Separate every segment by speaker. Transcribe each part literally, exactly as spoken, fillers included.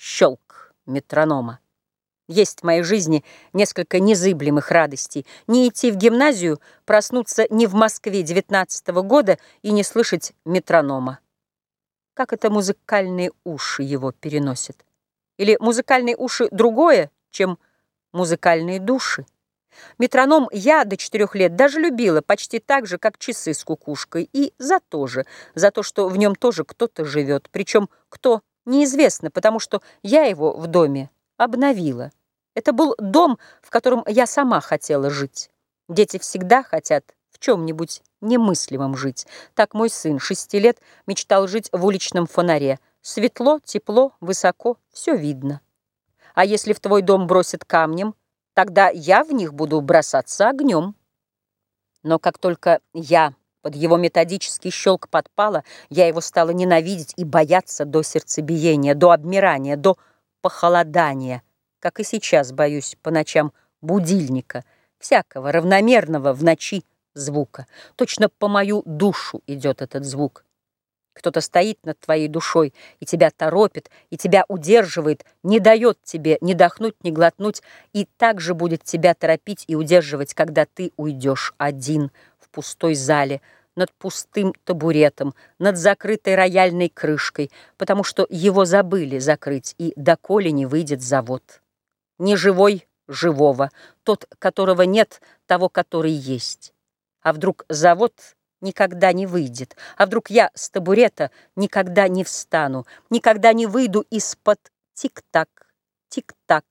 Speaker 1: щелк метронома. Есть в моей жизни несколько незыблемых радостей. Не идти в гимназию, проснуться не в Москве девятнадцатого года и не слышать метронома. Как это музыкальные уши его переносят? Или музыкальные уши другое, чем музыкальные души? Метроном я до четырех лет даже любила почти так же, как часы с кукушкой. И за то же, за то, что в нем тоже кто-то живет. Причем кто, неизвестно, потому что я его в доме обновила. Это был дом, в котором я сама хотела жить. Дети всегда хотят в чем-нибудь немыслимом жить. Так мой сын, шести лет, мечтал жить в уличном фонаре. Светло, тепло, высоко, все видно. А если в твой дом бросят камнем, тогда я в них буду бросаться огнем. Но как только я под его методический щелк подпала, я его стала ненавидеть и бояться до сердцебиения, до обмирания, до похолодания, как и сейчас боюсь по ночам будильника, всякого равномерного в ночи звука. Точно по мою душу идет этот звук. Кто-то стоит над твоей душой и тебя торопит, и тебя удерживает, не дает тебе ни дохнуть, ни глотнуть, и также будет тебя торопить и удерживать, когда ты уйдешь один в пустой зале, над пустым табуретом, над закрытой рояльной крышкой, потому что его забыли закрыть, и доколе не выйдет завод. Не живой живого, тот, которого нет, того, который есть. А вдруг завод никогда не выйдет, а вдруг я с табурета никогда не встану, никогда не выйду из-под тик-так, тик-так.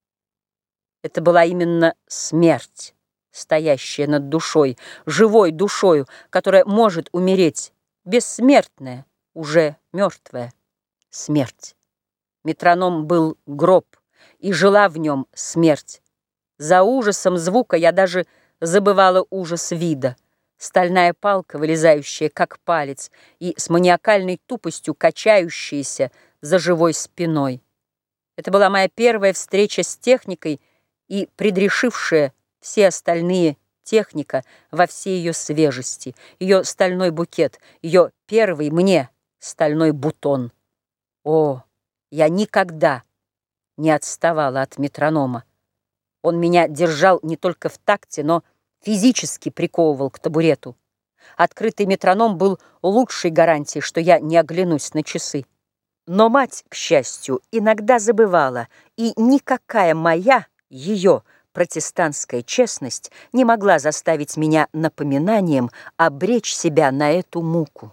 Speaker 1: Это была именно смерть, стоящая над душой, живой душою, которая может умереть, бессмертная, уже мертвая смерть. Метроном был гроб, и жила в нем смерть. За ужасом звука я даже забывала ужас вида. Стальная палка, вылезающая, как палец, и с маниакальной тупостью качающаяся за живой спиной. Это была моя первая встреча с техникой и предрешившая все остальные техника во всей ее свежести, ее стальной букет, ее первый мне стальной бутон. О, я никогда не отставала от метронома. Он меня держал не только в такте, но физически приковывал к табурету. Открытый метроном был лучшей гарантией, что я не оглянусь на часы. Но мать, к счастью, иногда забывала, и никакая моя, ее протестантская честность не могла заставить меня напоминанием обречь себя на эту муку.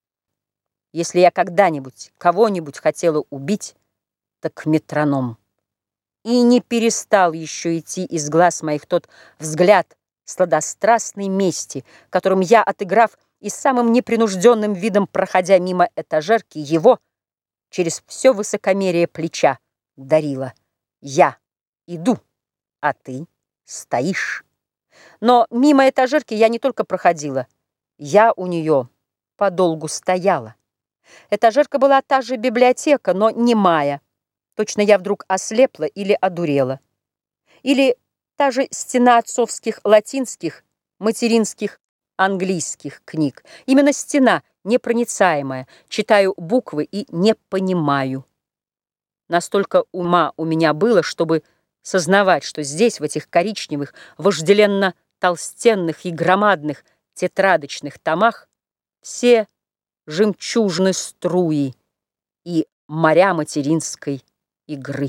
Speaker 1: Если я когда-нибудь кого-нибудь хотела убить, так метроном. И не перестал еще идти из глаз моих тот взгляд сладострастной мести, которым я, отыграв и самым непринужденным видом, проходя мимо этажерки, его через все высокомерие плеча дарила. Я иду, а ты стоишь. Но мимо этажерки я не только проходила, я у нее подолгу стояла. Этажерка была та же библиотека, но немая. Точно я вдруг ослепла или одурела. Или та же стена отцовских латинских, материнских английских книг. Именно стена, непроницаемая. Читаю буквы и не понимаю. Настолько ума у меня было, чтобы сознавать, что здесь, в этих коричневых, вожделенно-толстенных и громадных тетрадочных томах все жемчужны струи и моря материнской игры.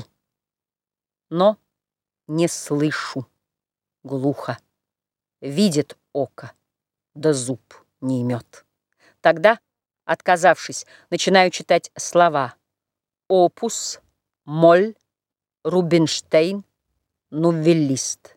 Speaker 1: Но не слышу, глухо, видит око, да зуб не имет. Тогда, отказавшись, начинаю читать слова: опус, моль, Рубинштейн, нувеллист.